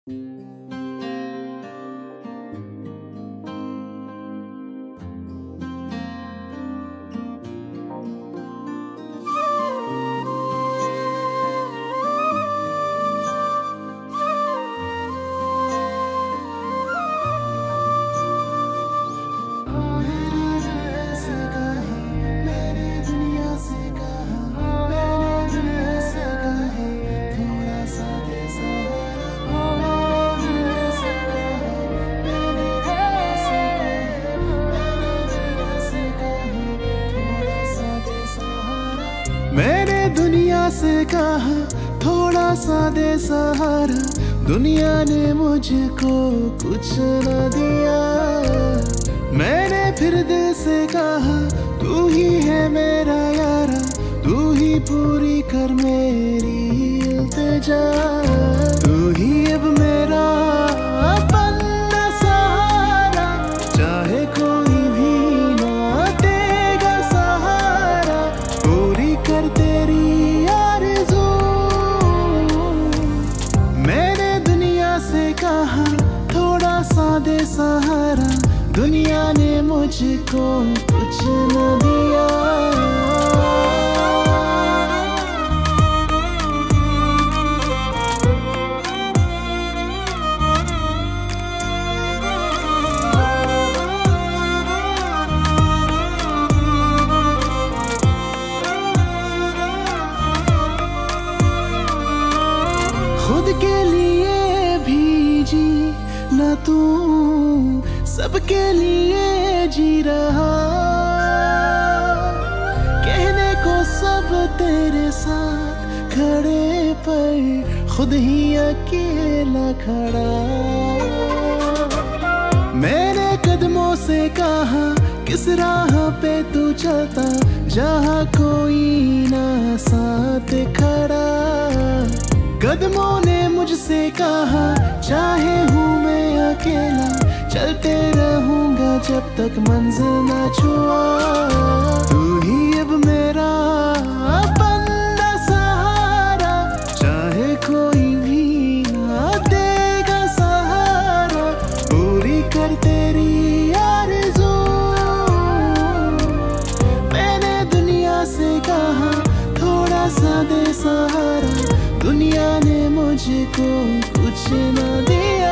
मैंने दुनिया से कहा थोड़ा सा दे सहारा, दुनिया ने मुझको कुछ न दिया। मैंने फिर दिल से कहा तू ही है मेरा यारा, तू ही पूरी कर मेरी इल्तिजा। तू ही अब मेरा अपना सहारा, चाहे कोई भी ना देगा सहारा, पूरी कर तेरी आरज़ू। मैंने दुनिया से कहा थोड़ा सा दे सहारा, दुनिया ने मुझको कुछ न दिया। खुद के लिए भी जी न तू, सबके लिए जी रहा। कहने को सब तेरे साथ खड़े, पर खुद ही अकेला खड़ा। मैंने कदमों से कहा किस राह पे तू चलता, जहाँ कोई ना साथ खड़ा। कदमों ने मुझसे कहा चाहे हूँ मैं अकेला, चलते रहूंगा जब तक मंजिल ना छुआ। तू ही अब मेरा अपना सहारा, चाहे कोई भी ना देगा सहारा, पूरी कर तेरी आरज़ू। मैंने दुनिया से कहा थोड़ा सा दे सहारा, दुनिया ने मुझको कुछ न दिया।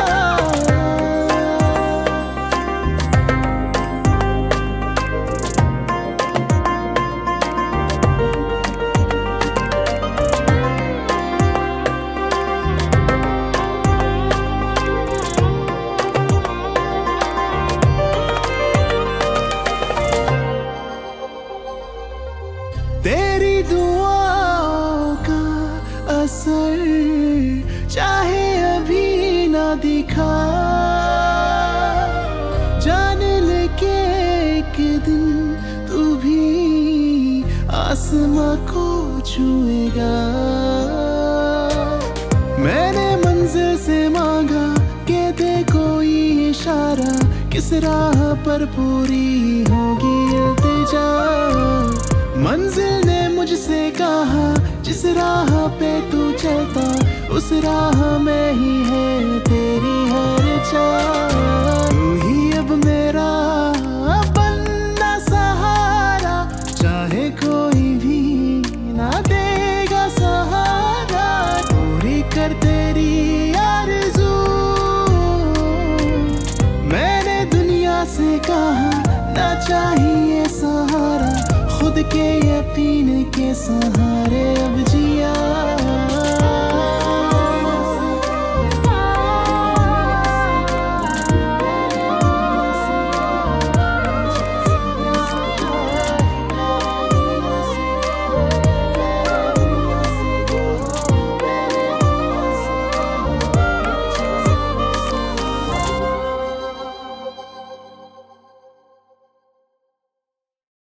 तेरी दुआओं का असर चाहे अभी ना दिखा, जान ले के एक दिन तू भी आसमां को छुएगा। मैंने मंजिल से मांगा के दे कोई इशारा, किस राह पर पूरी होगी इल्तिजा। मंजिल ने मुझसे कहा जिस राह पे तू चलता, उस राह में ही है तेरी हर चाह। तू ही अब मेरा अपना सहारा, चाहे कोई भी ना देगा सहारा, पूरी कर तेरी आरज़ू। मैंने दुनिया से कहा ना चाहिए सहारा, खुद के यकीन के सहारे अब जिया।